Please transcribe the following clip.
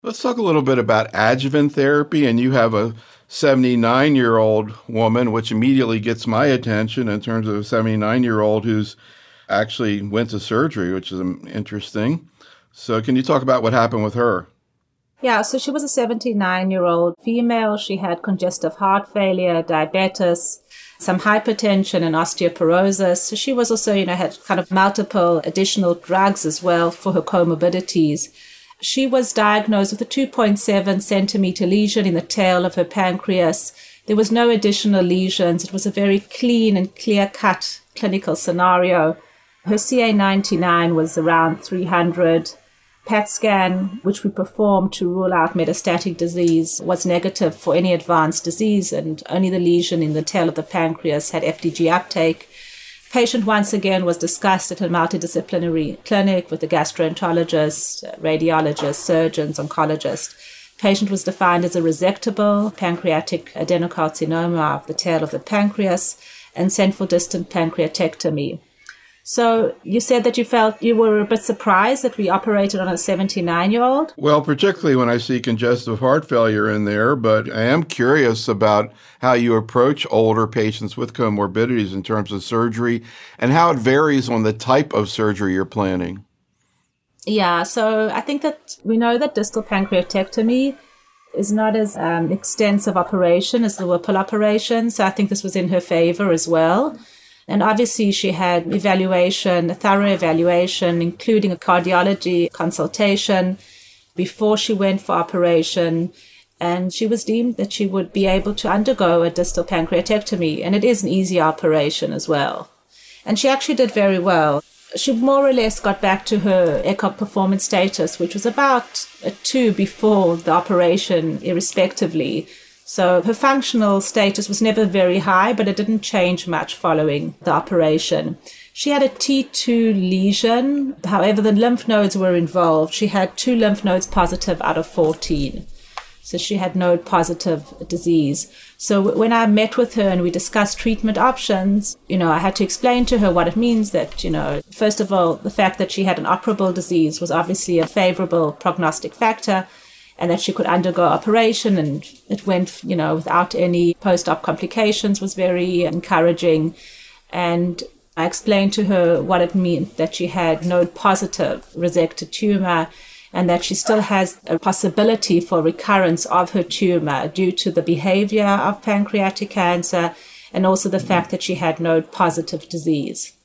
Let's talk a little bit about adjuvant therapy. And you have a 79-year-old woman, which immediately gets my attention in terms of a 79-year-old who's actually went to surgery, which is interesting. So can you talk about what happened with her? Yeah, so she was a 79-year-old female. She had congestive heart failure, diabetes, some hypertension and osteoporosis. So she was also, had kind of multiple additional drugs as well for her comorbidities. She was diagnosed with a 2.7 centimeter lesion in the tail of her pancreas. There was no additional lesions. It was a very clean and clear-cut clinical scenario. Her CA99 was around 300. PET scan, which we performed to rule out metastatic disease, was negative for any advanced disease, and only the lesion in the tail of the pancreas had FDG uptake. Patient once again was discussed at a multidisciplinary clinic with a gastroenterologist, radiologist, surgeons, oncologist. Patient was defined as a resectable pancreatic adenocarcinoma of the tail of the pancreas and sent for distant pancreatectomy. So you said that you felt you were a bit surprised that we operated on a 79-year-old? Well, particularly when I see congestive heart failure in there, but I am curious about how you approach older patients with comorbidities in terms of surgery and how it varies on the type of surgery you're planning. Yeah, so I think that we know that distal pancreatectomy is not as extensive operation as the Whipple operation, so I think this was in her favor as well. And obviously she had a thorough evaluation, including a cardiology consultation before she went for operation. And she was deemed that she would be able to undergo a distal pancreatectomy. And it is an easy operation as well. And she actually did very well. She more or less got back to her ECOG performance status, which was about a 2 before the operation, irrespectively. So her functional status was never very high, but it didn't change much following the operation. She had a T2 lesion. However, the lymph nodes were involved. She had 2 lymph nodes positive out of 14. So she had node positive disease. So when I met with her and we discussed treatment options, I had to explain to her what it means that, first of all, the fact that she had an operable disease was obviously a favorable prognostic factor, and that she could undergo operation, and it went, without any post-op complications, was very encouraging. And I explained to her what it meant that she had node-positive resected tumor, and that she still has a possibility for recurrence of her tumor due to the behavior of pancreatic cancer, and also the fact that she had node-positive disease.